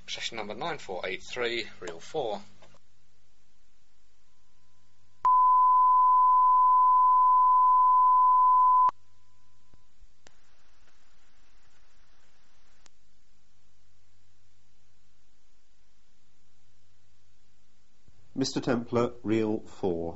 Session number 9483, reel 4. Mr. Templar, reel 4.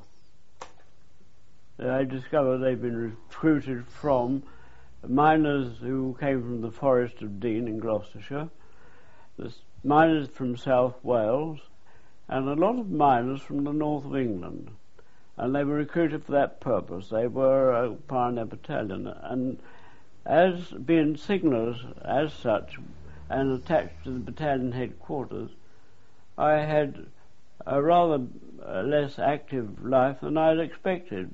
I discovered they'd been recruited from miners who came from the Forest of Dean in Gloucestershire, the miners from South Wales, and a lot of miners from the north of England. And they were recruited for that purpose. They were a pioneer battalion, and as being signallers as such and attached to the battalion headquarters, I had a rather less active life than I'd expected.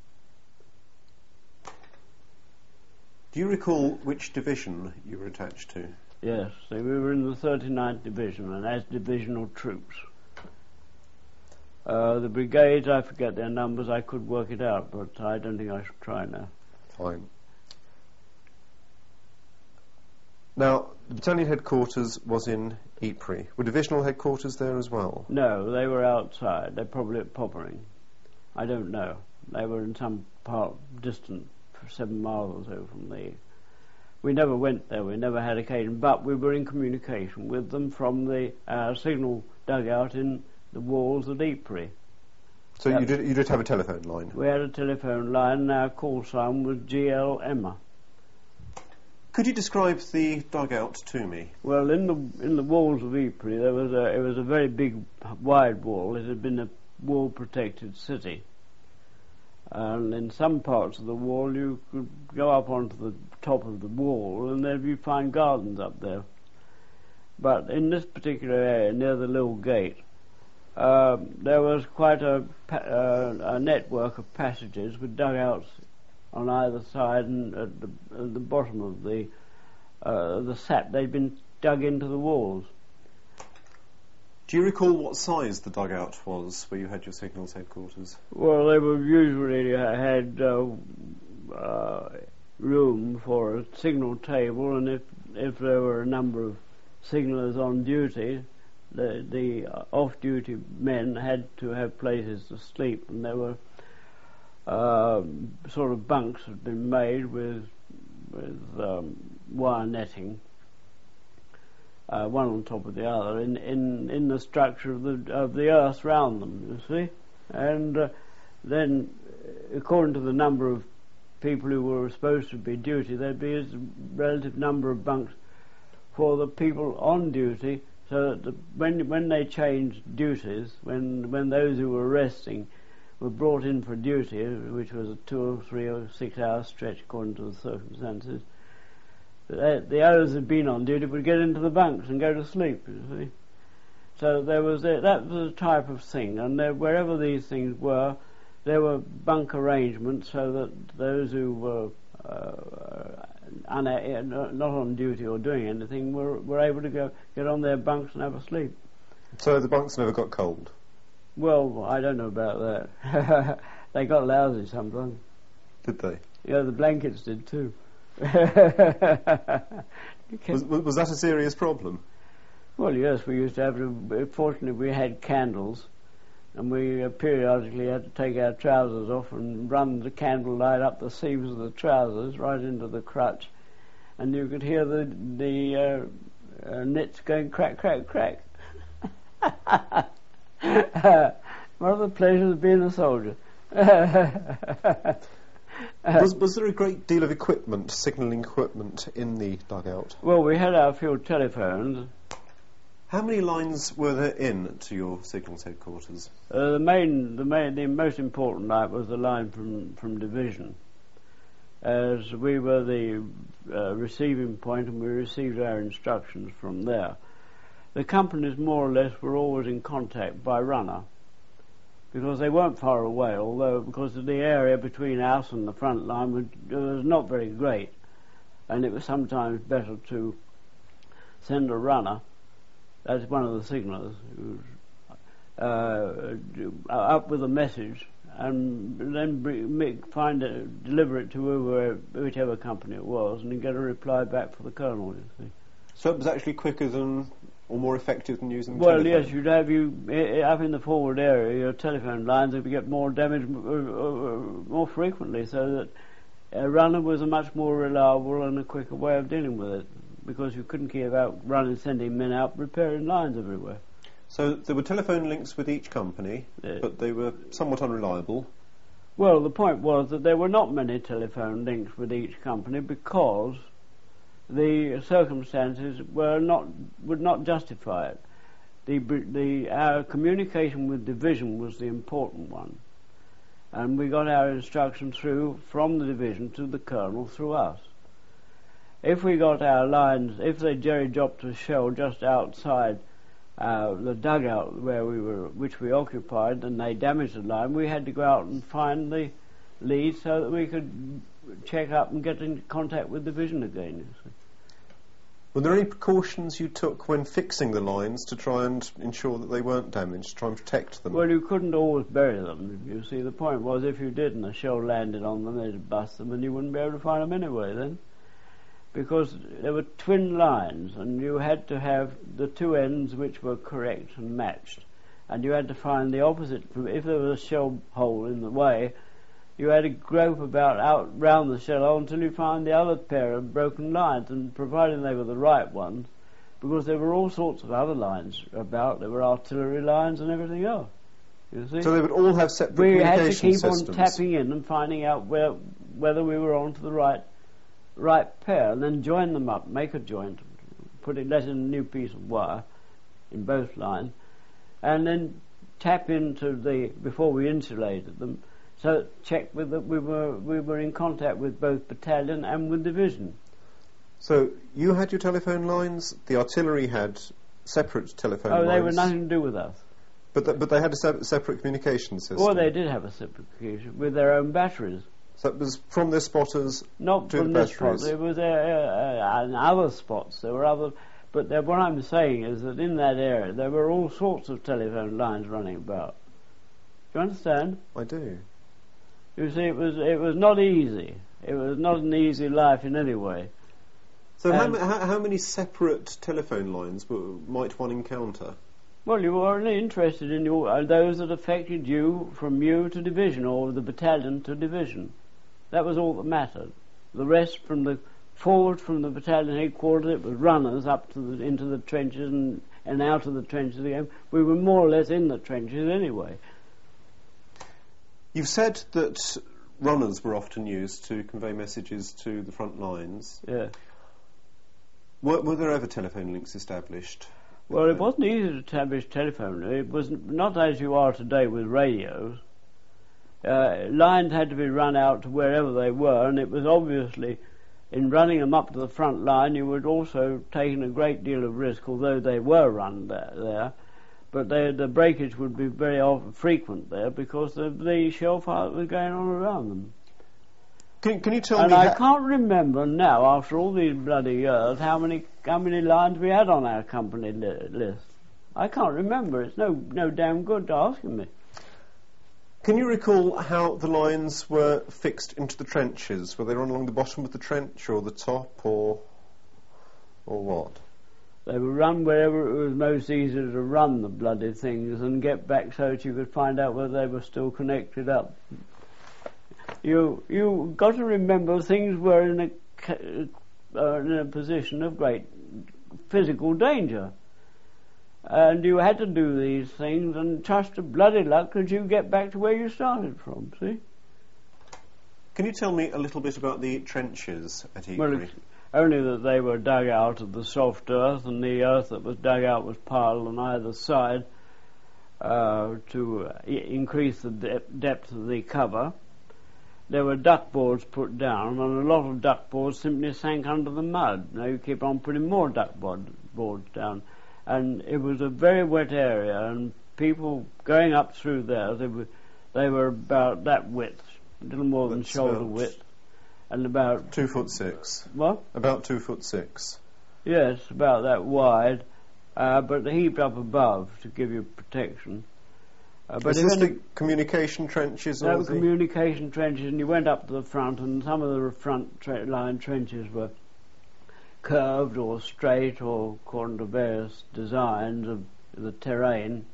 Do you recall which division you were attached to? Yes, we were in the 39th Division and as divisional troops. The brigades, I forget their numbers, I could work it out, but I don't think I should try now. Fine. Now, the battalion headquarters was in Ypres. Were divisional headquarters there as well? No, they were outside. They're probably at Poppering. I don't know. They were in some part distant, 7 miles or so from the... We never went there, we never had occasion, but we were in communication with them from the signal dugout in the walls at Ypres. So you did have a telephone line? We had a telephone line, and our call sign was GL Emma. Could you describe the dugout to me? Well, in the walls of Ypres, it was a very big, wide wall. It had been a wall-protected city. And in some parts of the wall, you could go up onto the top of the wall, and there'd be fine gardens up there. But in this particular area, near the little gate, there was quite a network of passages with dugouts on either side, and at the bottom of the sap they'd been dug into the walls. Do you recall what size the dugout was where you had your signals headquarters? Well, they were usually had room for a signal table, and if there were a number of signallers on duty, the off-duty men had to have places to sleep, and there were sort of bunks had been made with wire netting, one on top of the other, in the structure of the earth round them, you see. And then, according to the number of people who were supposed to be duty, there'd be a relative number of bunks for the people on duty, so that when they changed duties, when those who were resting were brought in for duty, which was a 2 or 3 or 6 hour stretch according to the circumstances, the others who had been on duty would get into the bunks and go to sleep, you see. So that was a type of thing, and wherever these things were, there were bunk arrangements so that those who were not on duty or doing anything were able to get on their bunks and have a sleep. So the bunks never got cold? Well, I don't know about that. They got lousy sometimes. Did they? Yeah, the blankets did too. Was that a serious problem? Well, yes, we used to have to... Fortunately, we had candles, and we periodically had to take our trousers off and run the candle light up the sleeves of the trousers right into the crutch, and you could hear the knits going crack, crack, crack. One of the pleasures of being a soldier. Was there a great deal of equipment, signalling equipment, in the dugout? Well, we had our field telephones. How many lines were there in to your signals headquarters? The most important line was the line from division, as we were the receiving point, and we received our instructions from there. The companies, more or less, were always in contact by runner, because they weren't far away, although because of the area between us and the front line was not very great, and it was sometimes better to send a runner, that's one of the signallers, up with a message, and then deliver it to whichever company it was, and then get a reply back for the colonel, you see. So it was actually quicker than or more effective than using Well, telephone? yes, you'd have up in the forward area, your telephone lines would get more damage more frequently, so that a runner was a much more reliable and a quicker way of dealing with it, because you couldn't keep out running, sending men out repairing lines everywhere. So there were telephone links with each company, but they were somewhat unreliable. Well, the point was that there were not many telephone links with each company because the circumstances would not justify it. Our communication with division was the important one, and we got our instruction through from the division to the colonel through us. If we got our lines, if they jerry dropped a shell just outside the dugout which we occupied, and they damaged the line, we had to go out and find the lead so that we could check up and get in contact with division again. You see. Were there any precautions you took when fixing the lines to try and ensure that they weren't damaged, to try and protect them? Well, you couldn't always bury them. You see, the point was if you did and a shell landed on them, they'd bust them, and you wouldn't be able to find them anyway then. Because there were twin lines, and you had to have the two ends which were correct and matched, and you had to find the opposite. If there was a shell hole in the way, you had to grope out round the shell hole until you found the other pair of broken lines, and providing they were the right ones, because there were all sorts of other lines about. There were artillery lines and everything else. You see? So they would all have separate we communication had to keep systems. on tapping in and finding out whether we were on to the right pair, and then join them up, make a joint, let in a new piece of wire in both lines, and then tap into before we insulated them, so check with that we were in contact with both battalion and with division. So you had your telephone lines, the artillery had separate telephone lines. Oh, they were nothing to do with us. But they had a separate communication system. Well, they did have a separate communication with their own batteries. So it was from their spotters Not to from the this spot. batteries. It was in other spots. There were other, but what I'm saying is that in that area there were all sorts of telephone lines running about. Do you understand? I do. You see, it was not easy. It was not an easy life in any way. So how many separate telephone lines might one encounter? Well, you were only interested in those that affected you from you to division, or the battalion to division. That was all that mattered. The rest, forward from the battalion headquarters, it was runners up into the trenches and out of the trenches again. We were more or less in the trenches anyway. You've said that runners were often used to convey messages to the front lines. Yeah. Were there ever telephone links established? Well, it wasn't easy to establish telephone. It was not as you are today with radios. Lines had to be run out to wherever they were, and it was obviously, in running them up to the front line, you would also taken a great deal of risk, although they were run there. But the breakage would be very frequent there because the shell fire that was going on around them. Can you tell me? And I can't remember now, after all these bloody years, how many lines we had on our company list. I can't remember. It's no damn good to asking me. Can you recall how the lines were fixed into the trenches? Were they run along the bottom of the trench, or the top, or what? They were run wherever it was most easy to run the bloody things and get back so that you could find out whether they were still connected up. You got to remember things were in a position of great physical danger, and you had to do these things and trust to bloody luck that you get back to where you started from. See? Can you tell me a little bit about the trenches at Ypres? Well, only that they were dug out of the soft earth, and the earth that was dug out was piled on either side to increase the depth of the cover. There were duckboards put down, and a lot of duckboards simply sank under the mud. Now you keep on putting more duckboards down. And it was a very wet area, and people going up through there, they were about that width, a little more than shoulder width, and about 2'6". What? About 2'6". Yes, about that wide, but heaped up above to give you protection. But is this the communication trenches? There were communication trenches, and you went up to the front, and some of the front line trenches were curved or straight or according to various designs of the terrain.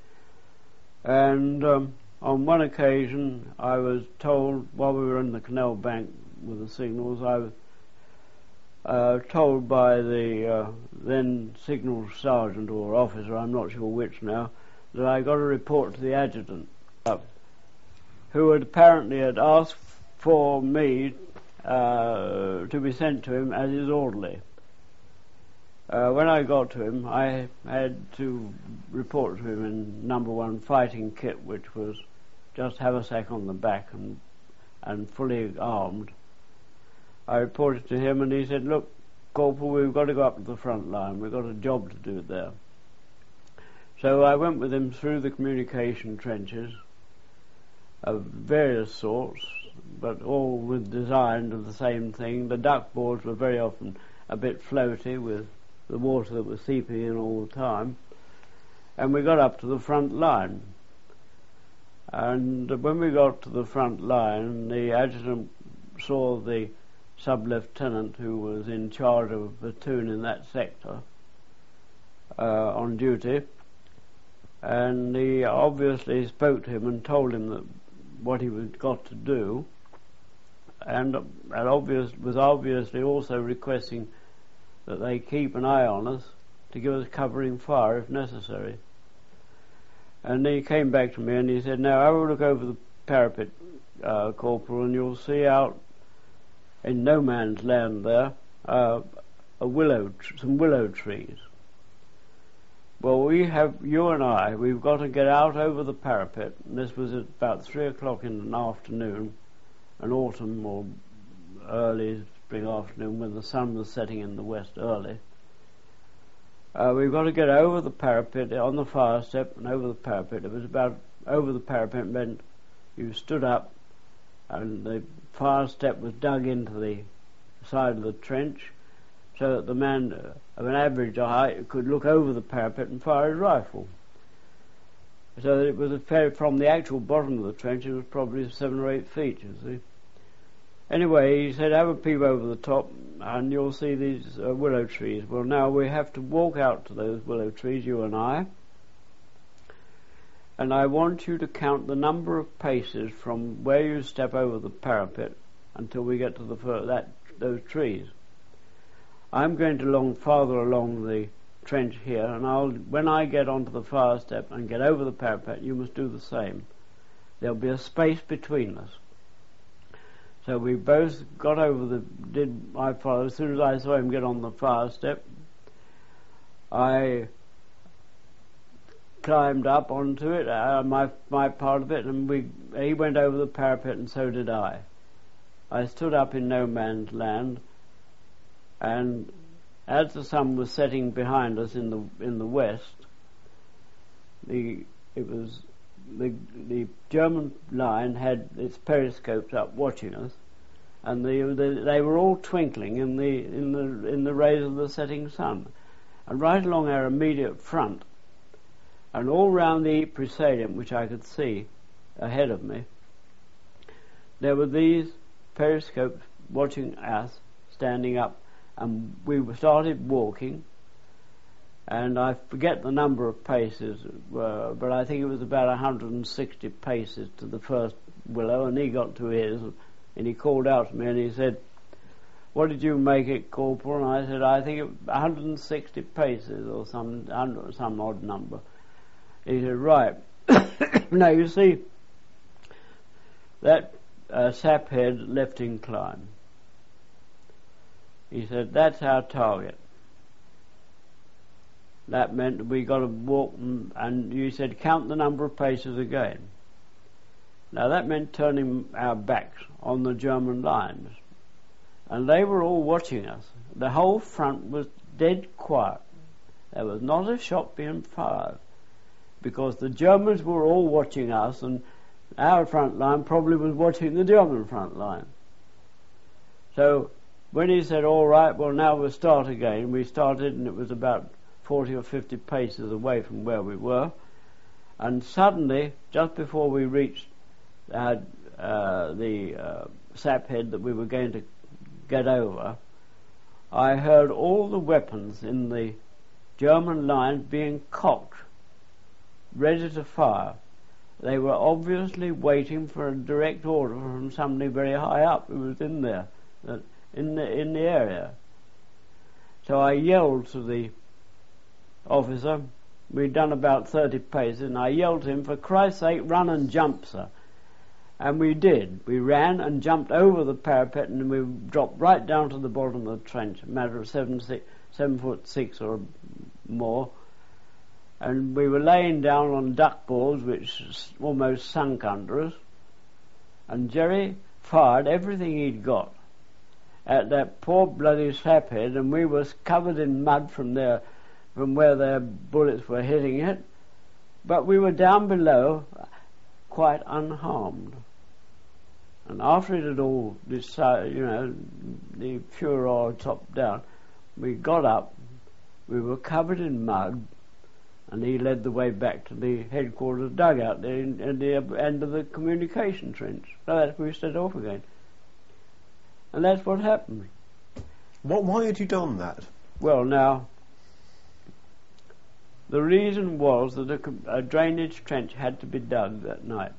And on one occasion I was told, while we were in the canal bank with the signals, I was told by the then signal sergeant or officer, I'm not sure which now, that I got a report to the adjutant, who had apparently asked for me to be sent to him as his orderly. When I got to him, I had to report to him in number 1 fighting kit, which was just haversack on the back and fully armed. I reported to him and he said, "Look, Corporal, we've got to go up to the front line. We've got a job to do there." So I went with him through the communication trenches of various sorts, but all with design of the same thing. The duck boards were very often a bit floaty with the water that was seeping in all the time, and we got up to the front line. And when we got to the front line, the adjutant saw the sub-lieutenant who was in charge of a platoon in that sector on duty, and he obviously spoke to him and told him that what he was got to do, and was obviously also requesting that they keep an eye on us to give us covering fire if necessary. And he came back to me and he said, "Now have a look over the parapet, Corporal, and you'll see out in no man's land there some willow trees. Well, you and I, we've got to get out over the parapet." And this was at about 3 o'clock in the afternoon, an autumn or early spring afternoon when the sun was setting in the west early. We've got to get over the parapet on the fire step and over the parapet. It was about over the parapet meant you stood up and the fire step was dug into the side of the trench so that the man of an average height could look over the parapet and fire his rifle. So that it was from the actual bottom of the trench, it was probably 7 or 8 feet, you see. Anyway, he said, "Have a peep over the top and you'll see these willow trees." Well, now we have to walk out to those willow trees, you and I want you to count the number of paces from where you step over the parapet until we get to those trees. I'm going to farther along the trench here, and when I get onto the fire step and get over the parapet, you must do the same. There'll be a space between us. So we both got over I followed. As soon as I saw him get on the fire step, I climbed up onto it, my part of it, and he went over the parapet and so did I. I stood up in no man's land, and as the sun was setting behind us in the west, the German line had its periscopes up watching us, and they were all twinkling in the rays of the setting sun. And right along our immediate front, and all round the Ypres salient, which I could see ahead of me, there were these periscopes watching us, standing up, and we started walking, and I forget the number of paces, but I think it was about 160 paces to the first willow, and he got to his, and he called out to me and he said, "What did you make it, Corporal?" And I said, "I think it was 160 paces or some odd number." He said, "Right." Now you see, that Saphead left incline. He said, "That's our target." That meant we got to walk, and you said, "Count the number of paces again." Now that meant turning our backs on the German lines, and they were all watching us. The whole front was dead quiet. There was not a shot being fired, because the Germans were all watching us, and our front line probably was watching the German front line. So when he said, "All right, well now we'll start again," we started, and it was about 40 or 50 paces away from where we were, and suddenly, just before we reached the Saphead that we were going to get over, I heard all the weapons in the German lines being cocked, ready to fire. They were obviously waiting for a direct order from somebody very high up who was in there, in the area. So I yelled to the officer. We'd done about 30 paces, and I yelled to him, "For Christ's sake, run and jump, sir." And we did. We ran and jumped over the parapet, and we dropped right down to the bottom of the trench, a matter of 7'6" or more. And we were laying down on duck boards, which almost sunk under us. And Jerry fired everything he'd got at that poor bloody saphead, and we were covered in mud from where their bullets were hitting it. But we were down below, quite unharmed. And after it had all decided, the furor topped down, we got up, we were covered in mud, and he led the way back to the headquarters dugout there at the end of the communication trench. So that's where we set off again. And that's what happened. Why had you done that? Well, now, the reason was that a drainage trench had to be dug that night.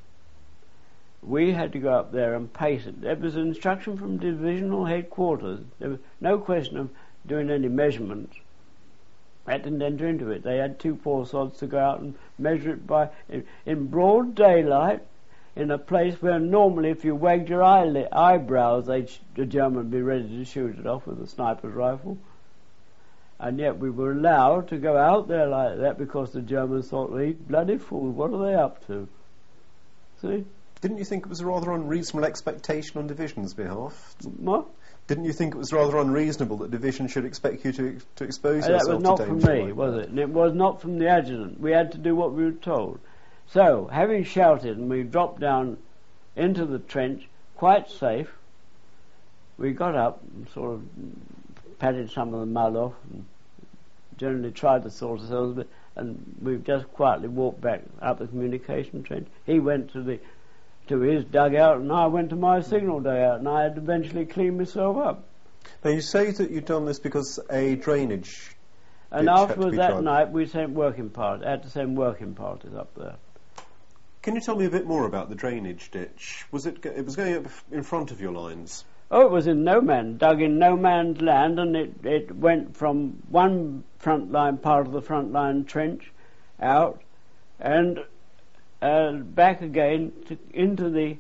We had to go up there and pace it. There was an instruction from divisional headquarters. There was no question of doing any measurements. I didn't enter into it. They had 2 poor sods to go out and measure it in broad daylight, in a place where normally if you wagged your eyebrows, the German would be ready to shoot it off with a sniper's rifle. And yet we were allowed to go out there like that because the Germans thought, well, these bloody fools, what are they up to? See? Didn't you think it was a rather unreasonable expectation on Division's behalf? What? Didn't you think it was rather unreasonable that Division should expect you to expose yourself to danger? That was not from me, was it? And it was not from the adjutant. We had to do what we were told. So, having shouted, and we dropped down into the trench, quite safe, we got up and sort of patted some of the mud off and generally tried to sort ourselves a bit, and we just quietly walked back up the communication trench. He went to his dugout, and I went to my signal dugout, and I had to eventually clean myself up. Now you say that you'd done this because a drainage and afterwards that night we had to send working parties up there. Can you tell me a bit more about the drainage ditch? It was going up in front of your lines? Oh, it was dug in no man's land, and it went from one part of the front line trench out, and back again into the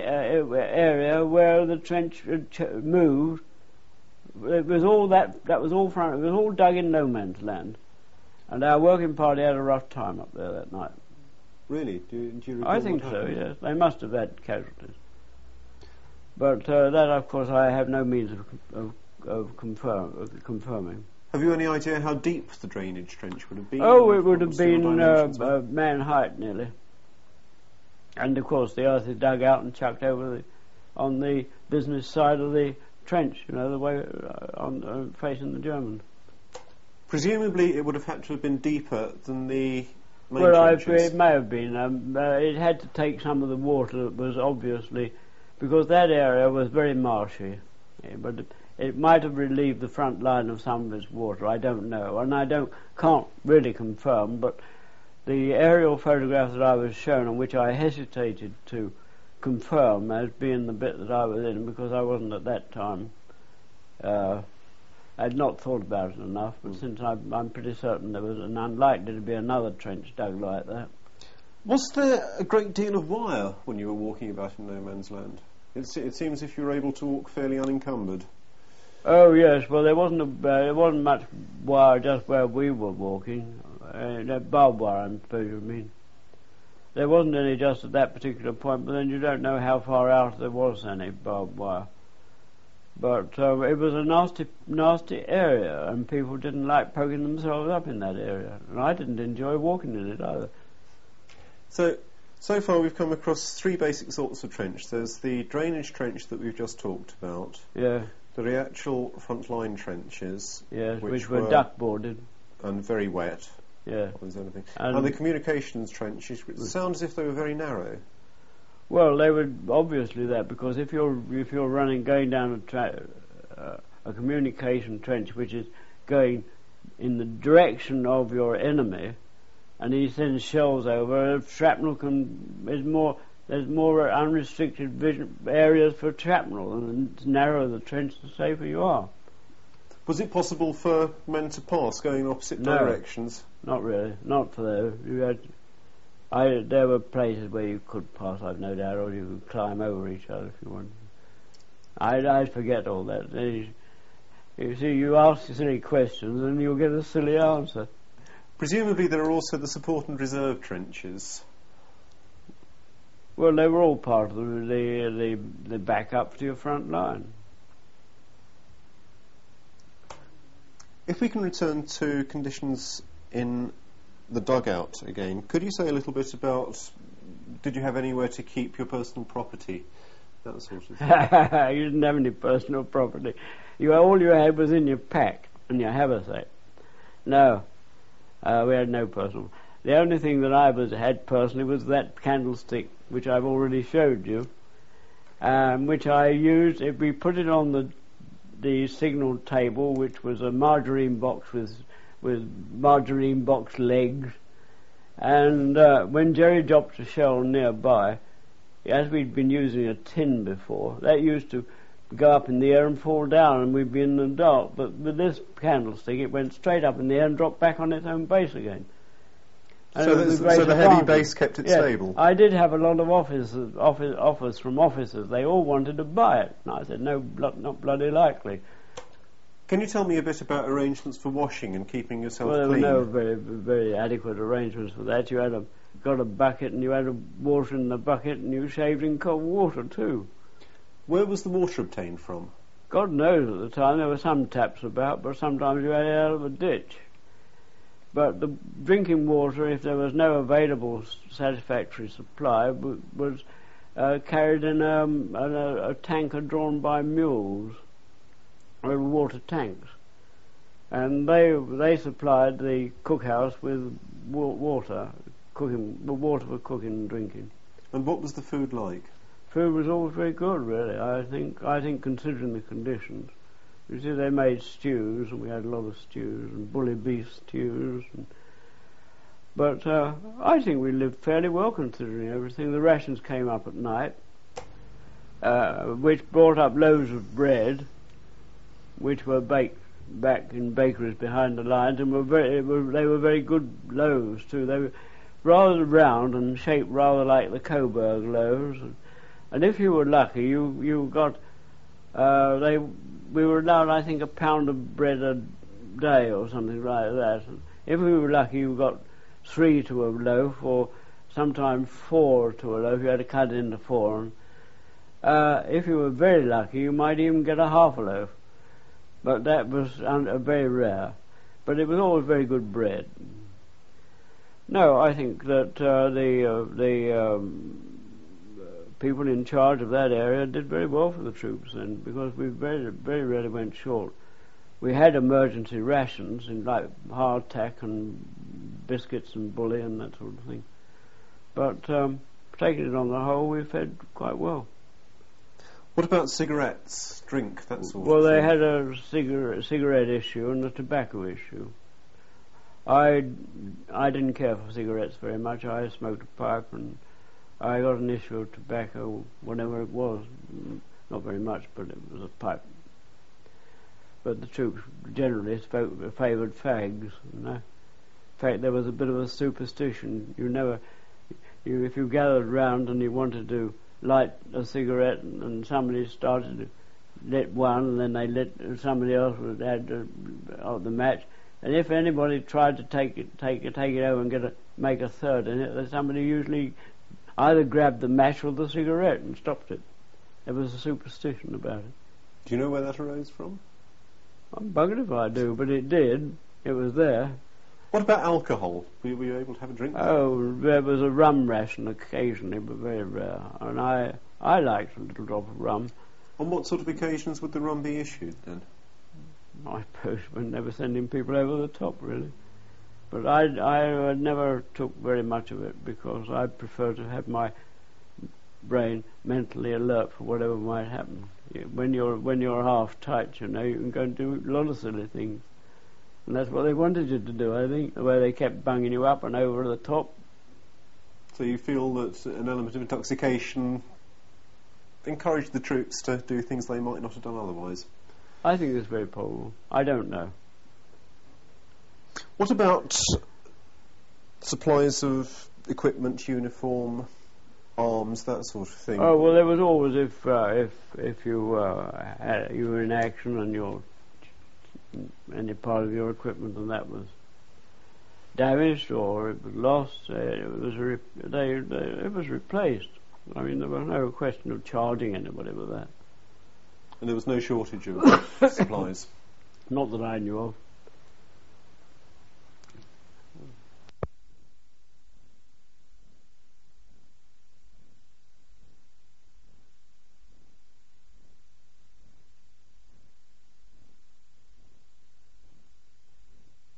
area where the trench had moved. It was all that was all front. It was all dug in no man's land, and our working party had a rough time up there that night. Really? Do you recall? I think so. Yes, they must have had casualties. But that, of course, I have no means of confirming. Have you any idea how deep the drainage trench would have been? Oh, it would have been man height nearly. And of course, the earth is dug out and chucked over on the business side of the trench. The way facing the Germans. Presumably, it would have had to have been deeper than the main trenches. It may have been. It had to take some of the water that was obviously, because that area was very marshy. But it might have relieved the front line of some of its water. I don't know, and I can't really confirm. But the aerial photographs that I was shown, on which I hesitated to confirm as being the bit that I was in, because I wasn't at that time. I'd not thought about it enough, but since I'm pretty certain there was unlikely to be another trench dug like that. Was there a great deal of wire when you were walking about in no man's land? It seems if you were able to walk fairly unencumbered. Oh yes, well there wasn't much wire just where we were walking. Barbed wire, I suppose you mean. There wasn't any just at that particular point, but then you don't know how far out there was any barbed wire. But it was a nasty area, and people didn't like poking themselves up in that area, and I didn't enjoy walking in it either. So far we've come across 3 basic sorts of trench. There's the drainage trench that we've just talked about. Yeah. The actual front line trenches. Yes, which were duck boarded. And very wet. Yeah. And the communications trenches, which sound as if they were very narrow. Well, they were obviously that, because if you're going down a communication trench which is going in the direction of your enemy, and he sends shells over, shrapnel there's more unrestricted vision areas for shrapnel, and the narrower the trench, the safer you are. Was it possible for men to pass going in opposite directions? Not really, not for those. There were places where you could pass, I've no doubt, or you could climb over each other if you wanted. I forget all that. You see, you ask silly questions and you'll get a silly answer. Presumably there are also the support and reserve trenches. Well, they were all part of the backup to your front line. If we can return to conditions in the dugout again, could you say a little bit about, did you have anywhere to keep your personal property? That sort of thing. You didn't have any personal property. All you had was in your pack and your haversack. No, we had no personal. The only thing that I had personally was that candlestick, which I've already showed you, which I used. If we put it on the signal table, which was a margarine box with margarine box legs, and when Jerry dropped a shell nearby, as we'd been using a tin before, that used to go up in the air and fall down, and we'd be in the dark. But with this candlestick, it went straight up in the air and dropped back on its own base again. So the heavy base kept it stable? I did have a lot of offers from officers. They all wanted to buy it. And I said, no, not bloody likely. Can you tell me a bit about arrangements for washing and keeping yourself clean? Well, there were no very, very adequate arrangements for that. You got a bucket and you had water in the bucket and you shaved in cold water too. Where was the water obtained from? God knows at the time. There were some taps about, but sometimes you had it out of a ditch. But the drinking water, if there was no available satisfactory supply, was carried in a tanker drawn by mules, water tanks. And they supplied the cookhouse with water for cooking and drinking. And what was the food like? Food was always very good, really. I think considering the conditions. You see, they made stews, and we had a lot of stews, and bully beef stews. But I think we lived fairly well considering everything. The rations came up at night, which brought up loaves of bread, which were baked back in bakeries behind the lines, and they were very good loaves too. They were rather round and shaped rather like the Coburg loaves. And if you were lucky, you got we were allowed, I think, a pound of bread a day or something like that. And if we were lucky, you got 3 to a loaf, or sometimes 4 to a loaf. You had to cut it into 4. And if you were very lucky, you might even get a half a loaf. But that was very rare. But it was always very good bread. No, I think that the people in charge of that area did very well for the troops then, because we very, very rarely went short. We had emergency rations in like hardtack and biscuits and bully and that sort of thing. But taking it on the whole, we fed quite well. What about cigarettes, drink, that sort of thing? Well, they had a cigarette issue and a tobacco issue. I didn't care for cigarettes very much. I smoked a pipe, and I got an issue of tobacco, whatever it was. Not very much, but it was a pipe. But the troops generally favoured fags, you know. In fact, there was a bit of a superstition. If you gathered round and you wanted to light a cigarette, and somebody started to lit one, and then they lit somebody else would add the match. And if anybody tried to take it over and make a third in it, then somebody usually either grabbed the match or the cigarette and stopped it. There was a superstition about it. Do you know where that arose from? I'm buggered if I do, but it did. It was there. What about alcohol? Were you able to have a drink? Oh, there was a rum ration occasionally, but very rare. And I liked a little drop of rum. On what sort of occasions would the rum be issued then? I suppose we're never sending people over the top, really. But I never took very much of it, because I prefer to have my brain mentally alert for whatever might happen. when you're half tight, you know, you can go and do a lot of silly things. And that's what they wanted you to do, I think, the way they kept bunging you up and over the top. So you feel that an element of intoxication encouraged the troops to do things they might not have done otherwise? I think it's very probable. I don't know. What about supplies of equipment, uniform, arms, that sort of thing? Oh well, there was always if you were in action and any part of your equipment and that was damaged or it was lost, it was replaced. I mean, there was no question of charging anybody with that. And there was no shortage of supplies? Not that I knew of.